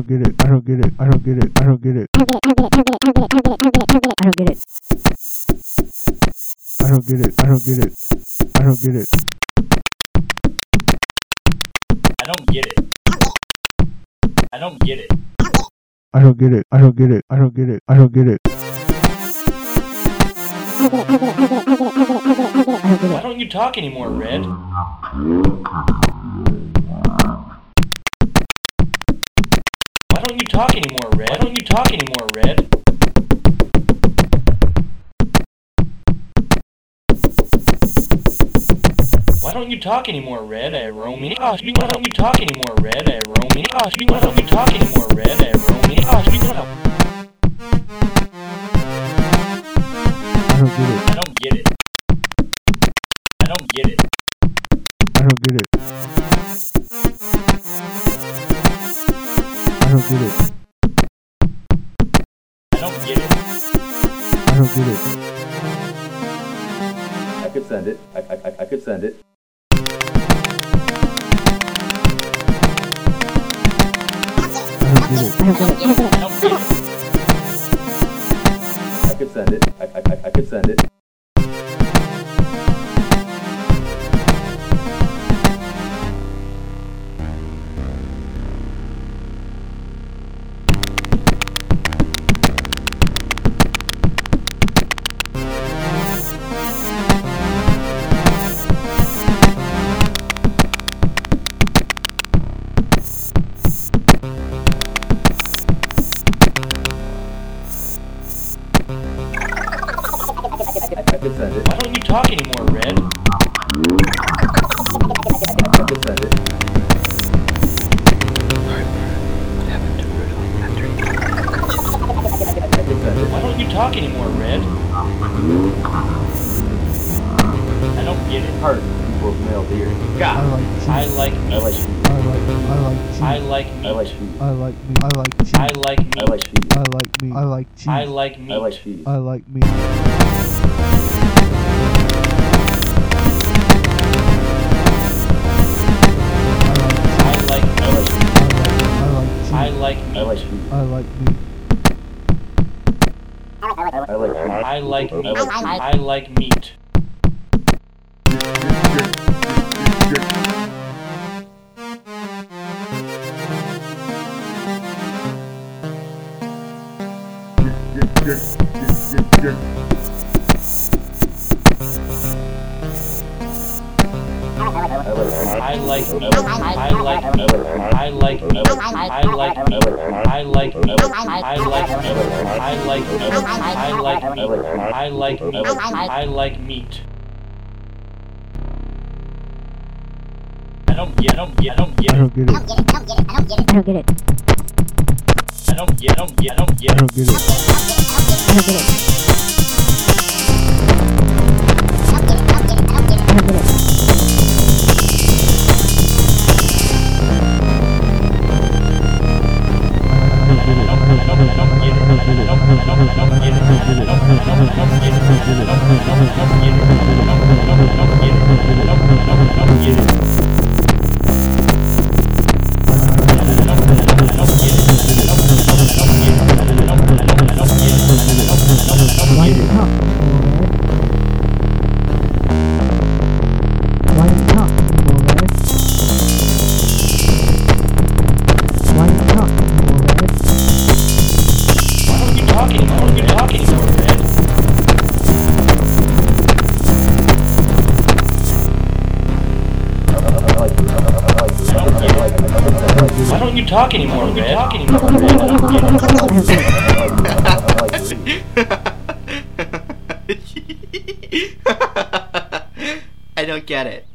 don't get it. I don't get it. I don't get it. I don't get it. I don't get it. I don't get it. I don't get it. I don't get it. I don't get it. I don't get it. I don't get it. I don't get it. I don't get it. I don't get it. Why don't you talk anymore, Red? Why don't you talk anymore, Red? Why don't you talk anymore, Red? Why don't you talk anymore, Red? Romy. Why don't you talk anymore, Red? Romy. Why don't you talk anymore, Red? Romy. I don't get it. I don't get it. I don't get it. I don't get it. I don't get it. I don't get it. I could send it. I could send it. I don't get it. I don't get it. I could send it. I could send it. Why don't you talk anymore, Red? I could send it. What happened to Rudolph after he Why don't you talk anymore, Red? I don't get it. Heart before male deer. God. I like meat. I like sheep. I like cheese. I like meat. I like meat. I like meat. I like cheese. I like meat. I like sheep. I like meat. I like cheese. I like meat. I like cheese. I like meat. I like meat. I like sheep. I like meat. I like sheep. I like meat. I like meat. I like meat. I like meat. I like meat. I like meat. I like meat. I like meat. I like meat. I like meat. I like meat. I like meat. I don't get it. I don't get it. I don't get it. I don't get it. I don't get it. I don't get it. I don't get I it. don't get it. I don't get it. Why don't you talk anymore, Red? I don't get it.